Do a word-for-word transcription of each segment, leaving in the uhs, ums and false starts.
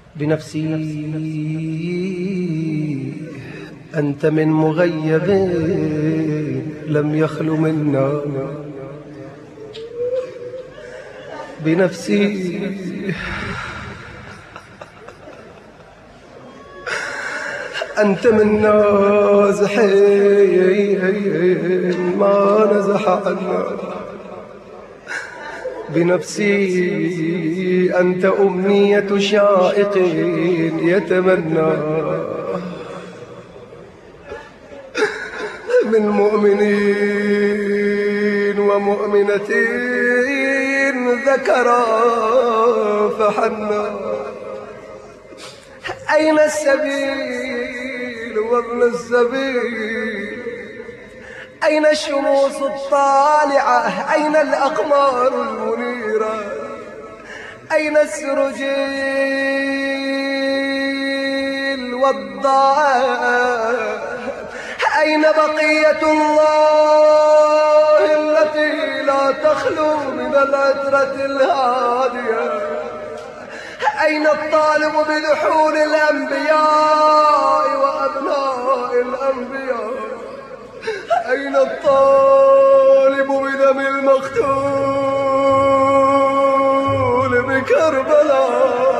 بنفسي أنت من مغيب لم يخل منا، بنفسي أنت من نازحين ما نزح عنا، بنفسي أنت أمنية شائق يتمنى، من مؤمنين ومؤمنتين ذكرا فحنا. أين السبيل وابن السبيل؟ أين الشموس الطالعة؟ أين الأقمار المنيرة؟ أين السرجيل والضاء؟ أين بقية الله التي لا تخلو من العترة الهادية؟ أين الطالب بلحون الأنبياء وأبناء الأنبياء؟ أين الطالب بدم المقتول بكربلاء؟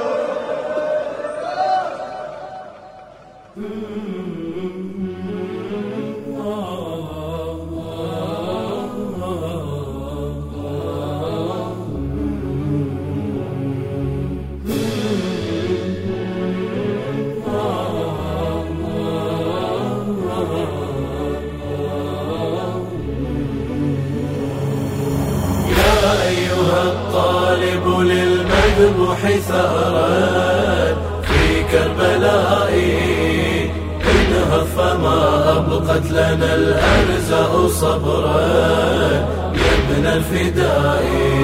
الطالب للمذبوح ثأرا في كربلاء، انهض فما أبقت لنا الأرزاء صبرا يا ابن الفداء.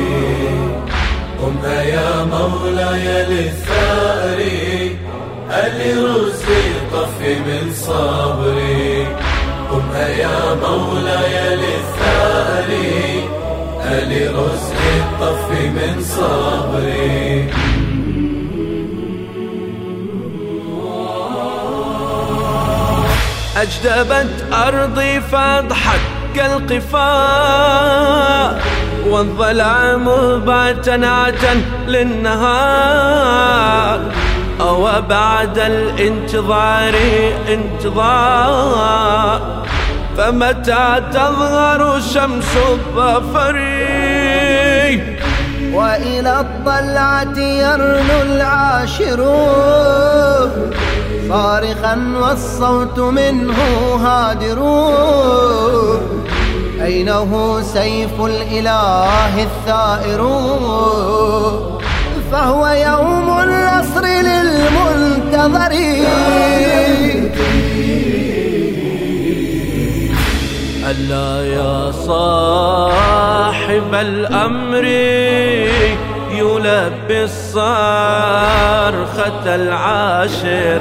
قم يا مولاي للثأر الرزق طفي من صبري، قم يا مولاي للثأر لرزق الطف من صبري. أجدبت أرضي فاضحت كالقفاء، والظلام بات نعتا للنهار، أو بعد الانتظار انتظار، فمتى تظهر شمس الظفر؟ وإلى الطلعة يرنو العاشر صارخا والصوت منه هادر، أينه سيف الإله الثائر؟ فهو يوم النصر للمنتظر. ألا يا صاحب الأمر يلبي الصرخة العاشر،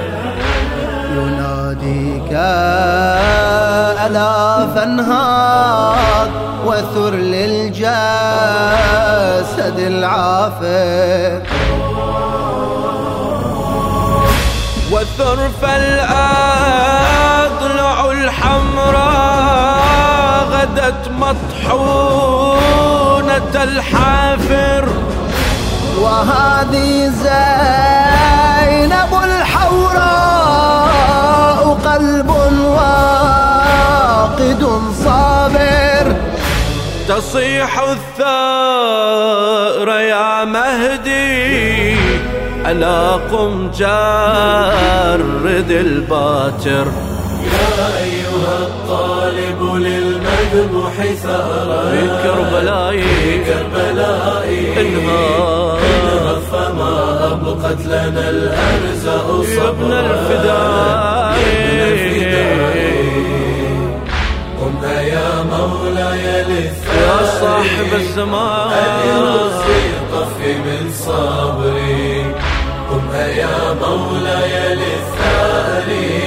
يناديك ألا فانهض وثر للجسد العافر، وثر فالأضلع الحمراء غدت مطحونة الحافر، وهذه زينب الحوراء قلب واقد صابر، تصيح الثأر يا مهدي ألا قم جرد الباتر. يا أيها الطالب للمذبوح ثأرا في كربلاء انهض فما أبقت لنا الأرزاء صبرا يا ابن الفداء. قم يا مولاي للثأر يا صاحب الزمان الرزق طفي من صبري، قم يا مولاي للثأر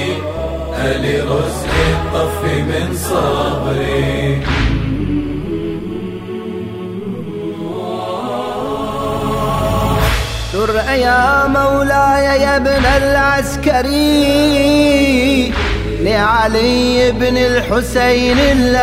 لرزق الطف من صبري. در يا مولاي يا ابن العسكري لعلي بن الحسين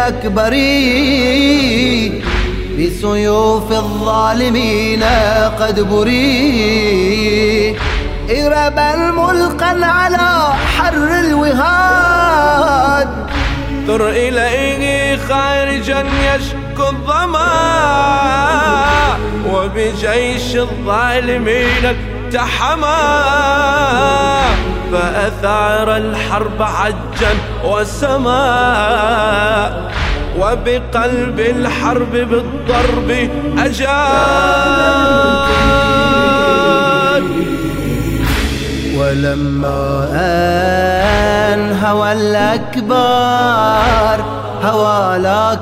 الأكبري بسيوف الظالمين قد بري إربا ملقا على حر الوهاد ثر إليه خارجا يشكو الظما وبجيش الظالمين اقتحما فأثار الحرب عجا وسما وبقلب الحرب بالضرب أجاد. ولما أن هوى الأكبر هوى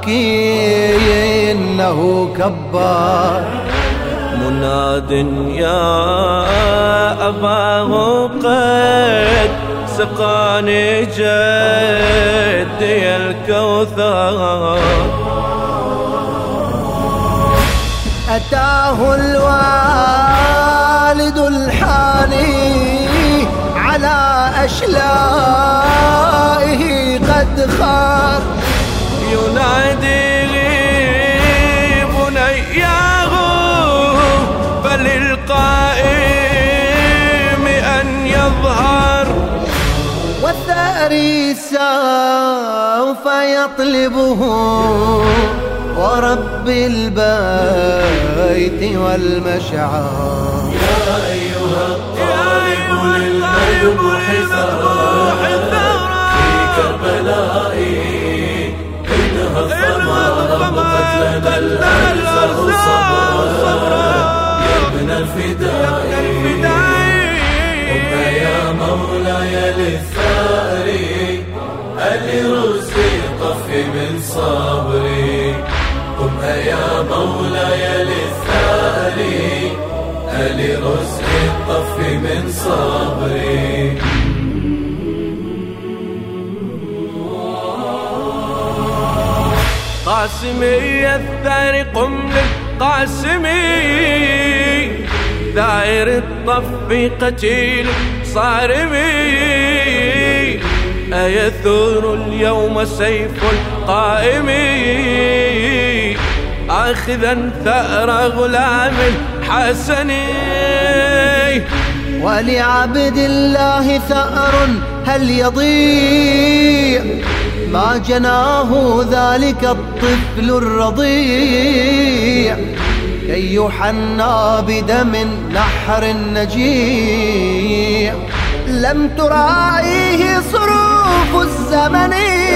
لكنه كبار مناد يا أباه قد سقاني جدي الكوثر أتاه الوالد الحاني على أشلائه قد خار ينادي بنياه فللقائم أن يظهر والثأري سوف يطلبه ورب البيت والمشعر. يا أيها الطالب للمذبح ثار في كربلاء إنها الظما قتلنا الأرزاق صبرا يا ابن الفداء قم يا مولاي للثار الرز طف من صبري قم يا مولاي للثار لرزق الطف من صبري. قاسمي الثار قم للقاسمي دائر الطف قتيل صارمي أيثور اليوم سيف القائم آخذا ثأر غلام الحسني ولعبد الله ثأر هل يضيع ما جناه ذلك الطفل الرضيع كي يحنى بدم نحر النجيع لم تراعيه صروف الزمن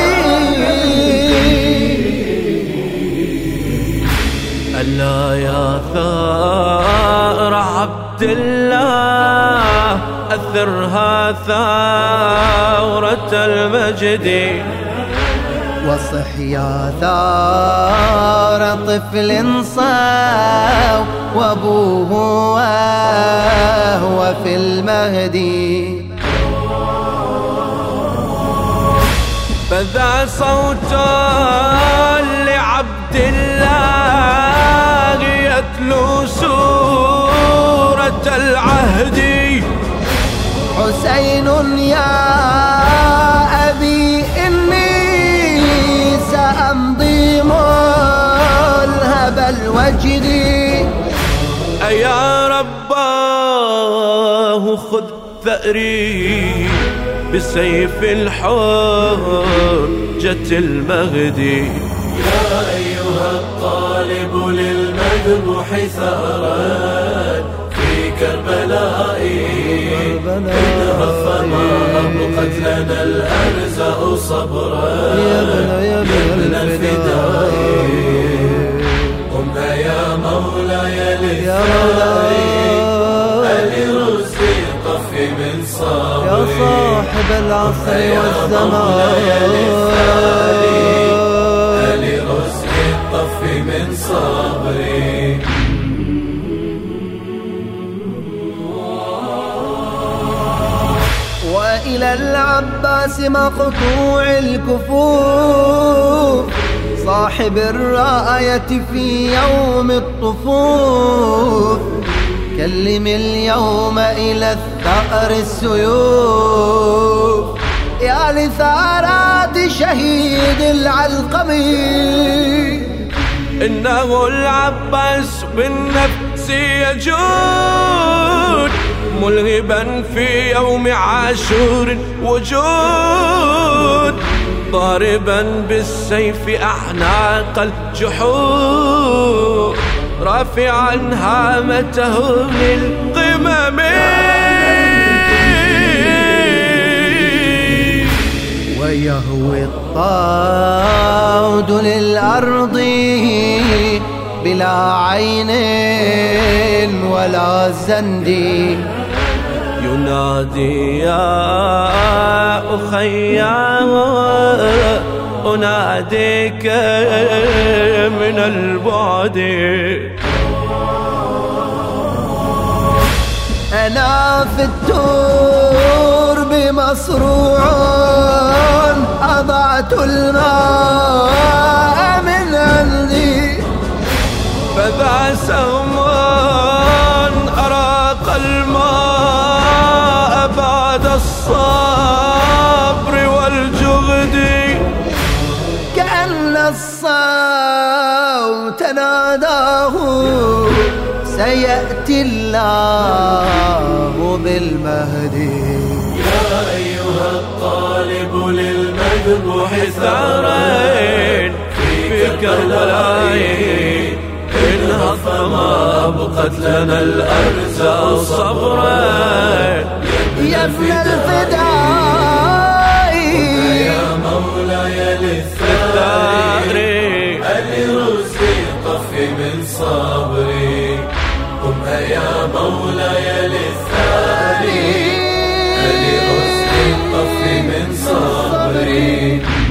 ألا يا ثار عبد الله أثرها ثورة المجد وصح يا ثار طفل صاو وابوه وهو في المهدي فذا صوت لعبد الله يتلو سورة العهد حسين يا أبي إني سأمضي ملهب الوجد أيا رباه خذ ثأري بسيف الحجة المهدي. يا أيها الطالب للمذبح ثارا في كربلاء إنها الظما قتلنا الأرزاق صبرا يا ابن الفداء قم يا مولاي للثار الرز طف من صبري يا صاحب العصر والزمان لرزق الطف من صبري. وإلى العباس مقطوع الكفوف صاحب الراية في يوم الطفوف كلم اليوم إلى الثأر السيوف يا لثارات شهيد العلقمي. إنه العباس بالنفس يجود ملهبا في يوم عاشور وجود ضاربا بالسيف أعناق الجحود رافعا هامته للقمم ويهوي الطود للأرض بلا عين ولا زند ينادي يا أخي أناديك من البعد. أنا في الترب مصروع أضعت الماء من عندي فذا سهم أراق الماء بعد الصبر والجهد. كأن الصوت ناداه سيأتي الله بالمهدي. يا أيها الطالب للمذبوح ثارين في كربلاء إنها فما أبقت لنا الأرزاق صبرا. يا ابن الفداء يا مولاي للثار الرزق طفي من صبري. قم يا مولاي للثار الرزق طفي من صبري.